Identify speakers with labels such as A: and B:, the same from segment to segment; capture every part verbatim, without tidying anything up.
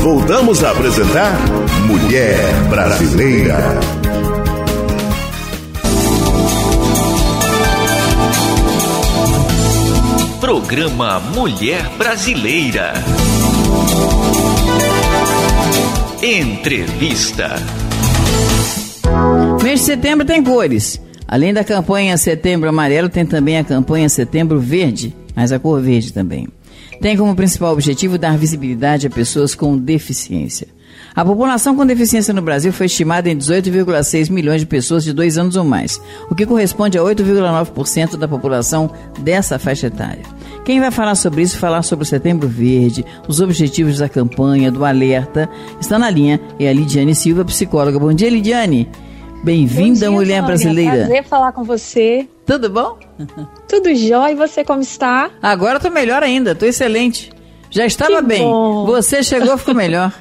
A: voltamos a apresentar Mulher Brasileira.
B: Programa Mulher Brasileira. Entrevista.
C: Mês de setembro tem cores. Além da campanha Setembro Amarelo, tem também a campanha Setembro Verde, mas a cor verde também. Tem como principal objetivo dar visibilidade a pessoas com deficiência. A população com deficiência no Brasil foi estimada em dezoito vírgula seis milhões de pessoas de dois anos ou mais, o que corresponde a oito vírgula nove por cento da população dessa faixa etária. Quem vai falar sobre isso, falar sobre o Setembro Verde, os objetivos da campanha, do alerta, está na linha, é a Lidiane Silva, psicóloga. Bom dia, Lidiane. Bem-vinda, Mulher Brasileira.
D: Prazer falar com você.
C: Tudo bom?
D: Tudo jóia. E você, como está?
C: Agora estou melhor ainda, estou excelente. Já estava bem. Você chegou, ficou melhor.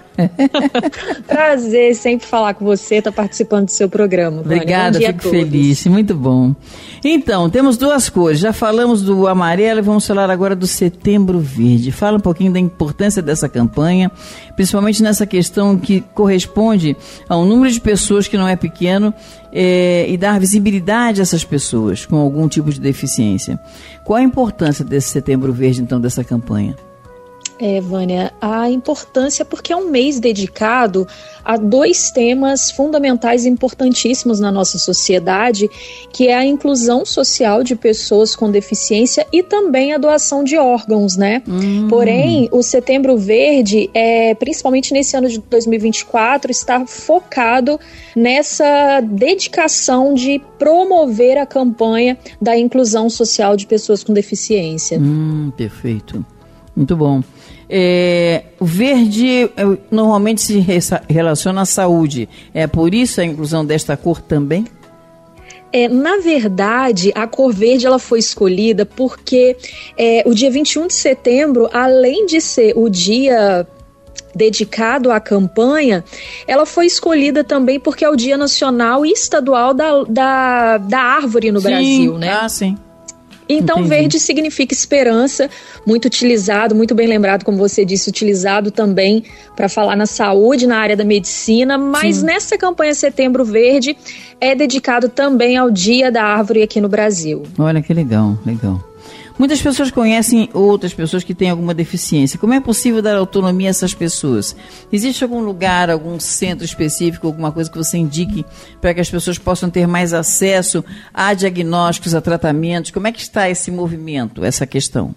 D: Prazer sempre falar com você, estar tá participando do seu programa.
C: Obrigada, fico feliz, muito bom. Então, temos duas cores, já falamos do amarelo e vamos falar agora do Setembro Verde. Fala um pouquinho da importância dessa campanha, principalmente nessa questão que corresponde a um número de pessoas que não é pequeno é, e dar visibilidade a essas pessoas com algum tipo de deficiência. Qual a importância desse Setembro Verde, então, dessa campanha?
D: É, Vânia, a importância porque é um mês dedicado a dois temas fundamentais e importantíssimos na nossa sociedade, que é a inclusão social de pessoas com deficiência e também a doação de órgãos, né? Hum. Porém, o Setembro Verde, é, principalmente nesse ano de dois mil e vinte e quatro, está focado nessa dedicação de promover a campanha da inclusão social de pessoas com deficiência.
C: Hum, perfeito. Muito bom. É, o verde é, normalmente se re- relaciona à saúde. É por isso a inclusão desta cor também?
D: É, na verdade, a cor verde ela foi escolhida porque é, o dia vinte e um de setembro, além de ser o dia dedicado à campanha, ela foi escolhida também porque é o Dia Nacional e Estadual da, da, da Árvore no
C: sim.
D: Brasil, né?
C: Ah, sim.
D: Então, entendi. Verde significa esperança, muito utilizado, muito bem lembrado, como você disse, utilizado também para falar na saúde, na área da medicina, mas sim. Nessa campanha Setembro Verde é dedicado também ao Dia da Árvore aqui no Brasil.
C: Olha que legal, legal. Muitas pessoas conhecem outras pessoas que têm alguma deficiência. Como é possível dar autonomia a essas pessoas? Existe algum lugar, algum centro específico, alguma coisa que você indique para que as pessoas possam ter mais acesso a diagnósticos, a tratamentos? Como é que está esse movimento, essa questão?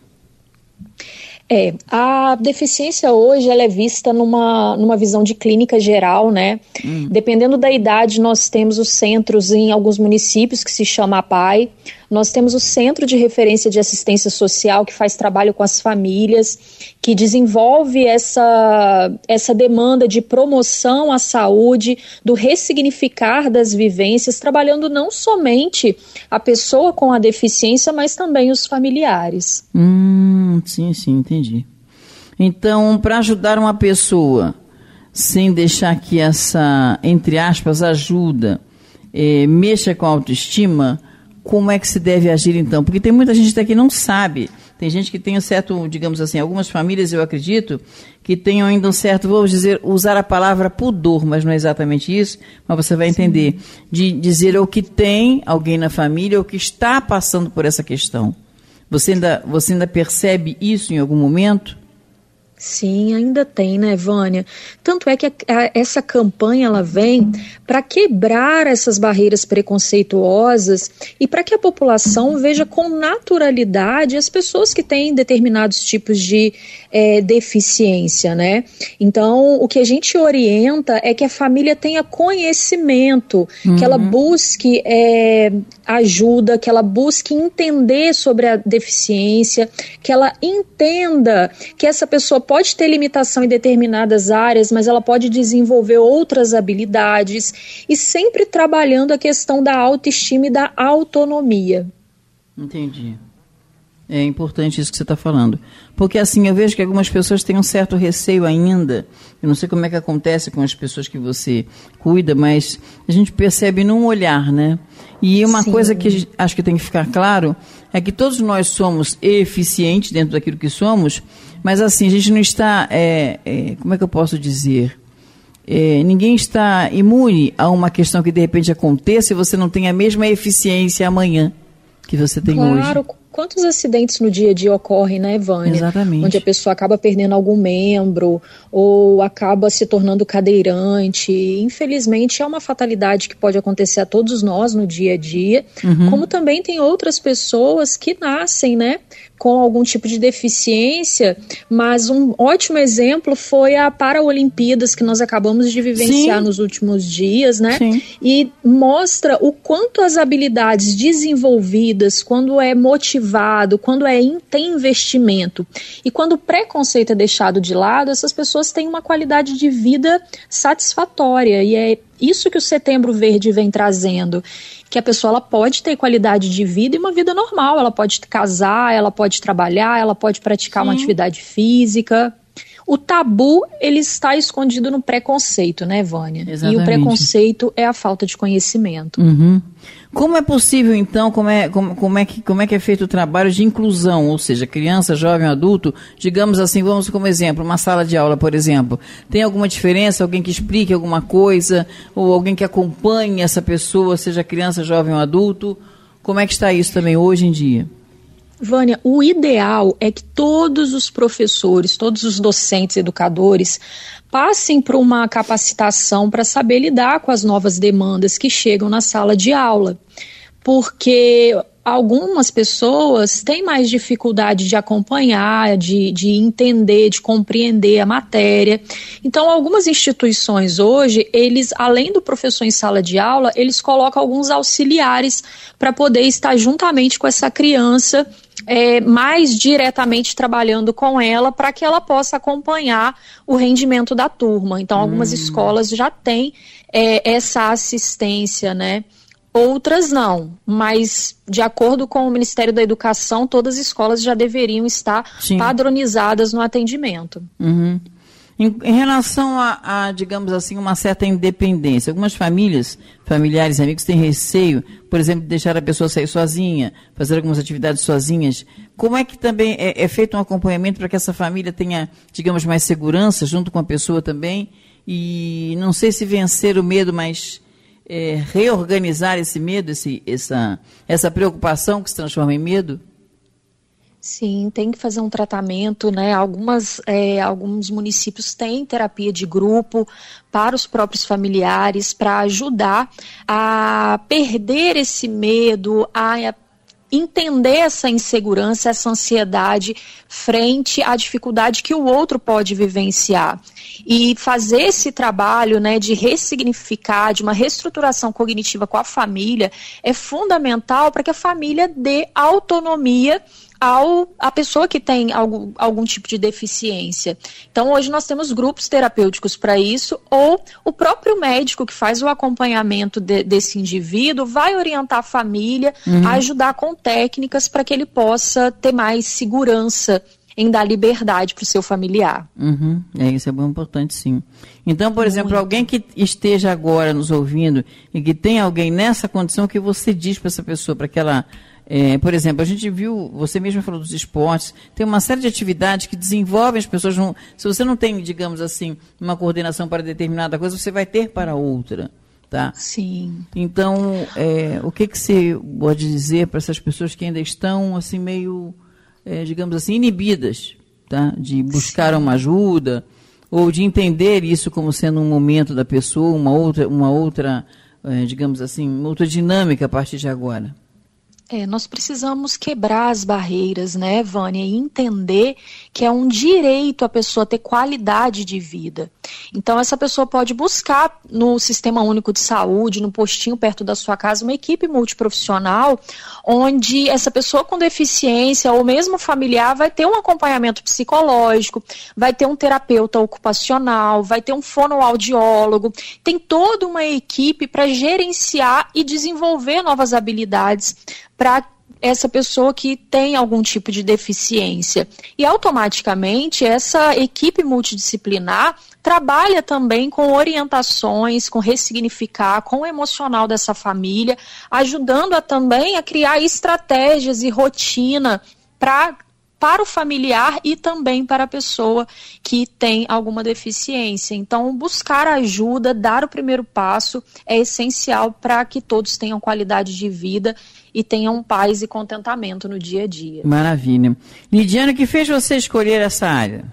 D: É, a deficiência hoje ela é vista numa, numa visão de clínica geral, né? Hum. Dependendo da idade, nós temos os centros em alguns municípios que se chama A P A I. Nós temos o Centro de Referência de Assistência Social, que faz trabalho com as famílias, que desenvolve essa, essa demanda de promoção à saúde, do ressignificar das vivências, trabalhando não somente a pessoa com a deficiência, mas também os familiares.
C: Hum, sim, sim, entendi. Então, para ajudar uma pessoa, sem deixar que essa, entre aspas, ajuda, eh, mexa com a autoestima, como é que se deve agir então? Porque tem muita gente até que não sabe. Tem gente que tem um certo, digamos assim, algumas famílias, eu acredito, que tenham ainda um certo, vou dizer, usar a palavra pudor, mas não é exatamente isso, mas você vai entender, sim. De dizer o que tem alguém na família, ou que está passando por essa questão. Você ainda, você ainda percebe isso em algum momento?
D: Sim, ainda tem, né, Vânia? Tanto é que a, a, essa campanha ela vem para quebrar essas barreiras preconceituosas e para que a população veja com naturalidade as pessoas que têm determinados tipos de é, deficiência, né? Então, o que a gente orienta é que a família tenha conhecimento, uhum. que ela busque é, ajuda, que ela busque entender sobre a deficiência, que ela entenda que essa pessoa pode ter limitação em determinadas áreas, mas ela pode desenvolver outras habilidades e sempre trabalhando a questão da autoestima e da autonomia.
C: Entendi. É importante isso que você está falando. Porque assim, eu vejo que algumas pessoas têm um certo receio ainda. Eu não sei como é que acontece com as pessoas que você cuida, mas a gente percebe num olhar, né? E uma Sim. coisa que acho que tem que ficar claro é que todos nós somos eficientes dentro daquilo que somos, Mas assim, a gente não está, é, é, como é que eu posso dizer? É, ninguém está imune a uma questão que de repente aconteça e você não tem a mesma eficiência amanhã que você tem
D: claro,
C: hoje.
D: Claro, quantos acidentes no dia a dia ocorrem, né, Vânia?
C: Exatamente.
D: Onde a pessoa acaba perdendo algum membro ou acaba se tornando cadeirante. Infelizmente, é uma fatalidade que pode acontecer a todos nós no dia a dia, uhum. como também tem outras pessoas que nascem, né, com algum tipo de deficiência, mas um ótimo exemplo foi a Paralimpíadas que nós acabamos de vivenciar Sim. nos últimos dias, né? Sim. E mostra o quanto as habilidades desenvolvidas, quando é motivado, quando é tem investimento e quando o preconceito é deixado de lado, essas pessoas têm uma qualidade de vida satisfatória, e é isso que o Setembro Verde vem trazendo, que a pessoa ela pode ter qualidade de vida e uma vida normal, ela pode casar, ela pode trabalhar, ela pode praticar Sim. uma atividade física. O tabu, ele está escondido no preconceito, né, Vânia? Exatamente. E o preconceito é a falta de conhecimento.
C: Uhum. Como é possível, então, como é, como, como, é que, como é que é feito o trabalho de inclusão, ou seja, criança, jovem, adulto, digamos assim, vamos como exemplo, uma sala de aula, por exemplo, tem alguma diferença, alguém que explique alguma coisa, ou alguém que acompanhe essa pessoa, seja criança, jovem ou adulto, como é que está isso também hoje em dia?
D: Vânia, o ideal é que todos os professores, todos os docentes, educadores, passem por uma capacitação para saber lidar com as novas demandas que chegam na sala de aula, porque algumas pessoas têm mais dificuldade de acompanhar, de, de entender, de compreender a matéria. Então, algumas instituições hoje, eles, além do professor em sala de aula, eles colocam alguns auxiliares para poder estar juntamente com essa criança, É, mais diretamente trabalhando com ela para que ela possa acompanhar o rendimento da turma. Então, algumas hum. escolas já têm é, essa assistência, né? Outras não, mas de acordo com o Ministério da Educação, todas as escolas já deveriam estar Sim. padronizadas no atendimento.
C: Uhum. Em, em relação a, a, digamos assim, uma certa independência, algumas famílias, familiares e amigos têm receio, por exemplo, de deixar a pessoa sair sozinha, fazer algumas atividades sozinhas. Como é que também é, é feito um acompanhamento para que essa família tenha, digamos, mais segurança junto com a pessoa também? E não sei se vencer o medo, mas é, reorganizar esse medo, esse, essa, essa preocupação que se transforma em medo?
D: Sim, tem que fazer um tratamento, né? Algumas, é, alguns municípios têm terapia de grupo para os próprios familiares, para ajudar a perder esse medo, a entender essa insegurança, essa ansiedade frente à dificuldade que o outro pode vivenciar. E fazer esse trabalho, né, de ressignificar, de uma reestruturação cognitiva com a família é fundamental para que a família dê autonomia ao, a pessoa que tem algum, algum tipo de deficiência. Então, hoje nós temos grupos terapêuticos para isso, ou o próprio médico que faz o acompanhamento de, desse indivíduo vai orientar a família, uhum. a ajudar com técnicas para que ele possa ter mais segurança em dar liberdade para o seu familiar.
C: Uhum. É, isso é bem importante, sim. Então, por exemplo, Muito. alguém que esteja agora nos ouvindo e que tem alguém nessa condição, que você diz para essa pessoa, para que ela... É, por exemplo, a gente viu, você mesmo falou dos esportes, tem uma série de atividades que desenvolvem as pessoas. Não, se você não tem, digamos assim, uma coordenação para determinada coisa, você vai ter para outra, tá?
D: Sim.
C: Então, é, o que, que você pode dizer para essas pessoas que ainda estão, assim, meio, é, digamos assim, inibidas, tá? De buscar Sim. uma ajuda, ou de entender isso como sendo um momento da pessoa, uma outra, uma outra é, digamos assim, uma outra dinâmica a partir de agora?
D: É, nós precisamos quebrar as barreiras, né, Vânia, e entender que é um direito a pessoa ter qualidade de vida. Então, essa pessoa pode buscar no Sistema Único de Saúde, no postinho perto da sua casa, uma equipe multiprofissional, onde essa pessoa com deficiência ou mesmo familiar vai ter um acompanhamento psicológico, vai ter um terapeuta ocupacional, vai ter um fonoaudiólogo, tem toda uma equipe para gerenciar e desenvolver novas habilidades para essa pessoa que tem algum tipo de deficiência. E automaticamente essa equipe multidisciplinar trabalha também com orientações, com ressignificar, com o emocional dessa família, ajudando a também a criar estratégias e rotina para para o familiar e também para a pessoa que tem alguma deficiência. Então, buscar ajuda, dar o primeiro passo é essencial para que todos tenham qualidade de vida e tenham paz e contentamento no dia a dia.
C: Maravilha. Lidiane, o que fez você escolher essa área?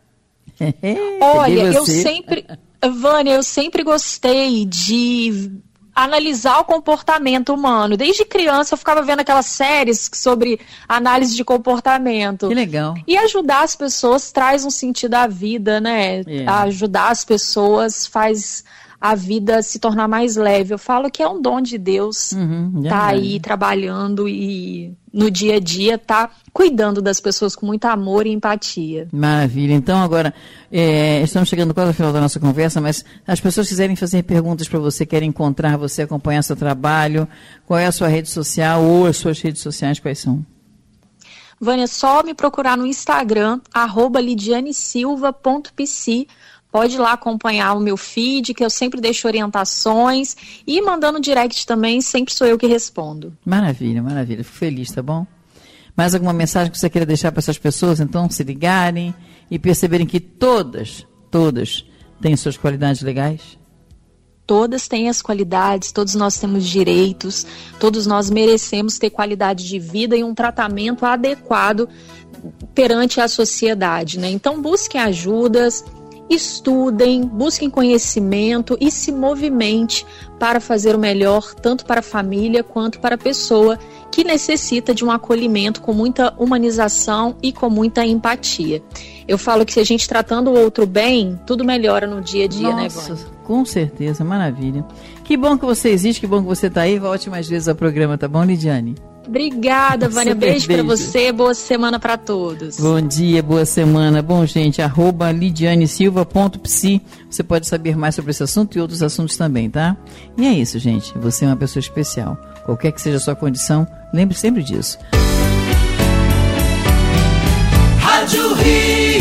D: Olha, eu sempre, Vânia, eu sempre gostei de analisar o comportamento humano. Desde criança eu ficava vendo aquelas séries sobre análise de comportamento.
C: Que legal.
D: E ajudar as pessoas traz um sentido à vida, né? É. Ajudar as pessoas faz a vida se tornar mais leve. Eu falo que é um dom de Deus, uhum, tá aí trabalhando e no dia a dia tá cuidando das pessoas com muito amor e empatia.
C: Maravilha. Então agora, é, estamos chegando quase ao final da nossa conversa, mas as pessoas quiserem fazer perguntas para você, querem encontrar você, acompanhar seu trabalho, qual é a sua rede social ou as suas redes sociais, quais são?
D: Vânia, só me procurar no Instagram, arroba lidiane silva ponto psi. Pode ir lá acompanhar o meu feed, que eu sempre deixo orientações. E mandando direct também, sempre sou eu que respondo.
C: Maravilha, maravilha. Fico feliz, tá bom? Mais alguma mensagem que você queira deixar para essas pessoas, então, se ligarem e perceberem que todas, todas têm suas qualidades legais?
D: Todas têm as qualidades, todos nós temos direitos, todos nós merecemos ter qualidade de vida e um tratamento adequado perante a sociedade, né? Então, busquem ajudas, estudem, busquem conhecimento e se movimente para fazer o melhor, tanto para a família quanto para a pessoa que necessita de um acolhimento com muita humanização e com muita empatia. Eu falo que se a gente tratando o outro bem, tudo melhora no dia a dia,
C: Nossa,
D: né, Vânia?
C: Com certeza, maravilha. Que bom que você existe, que bom que você está aí. Volte mais vezes ao programa, tá bom, Lidiane?
D: Obrigada, Vânia. Beijo, beijo. para você. Boa semana para todos.
C: Bom dia, boa semana. Bom, gente, arroba lidiane silva ponto psi. Você pode saber mais sobre esse assunto e outros assuntos também, tá? E é isso, gente. Você é uma pessoa especial. Qualquer que seja a sua condição, lembre sempre disso.
E: Rádio Rio.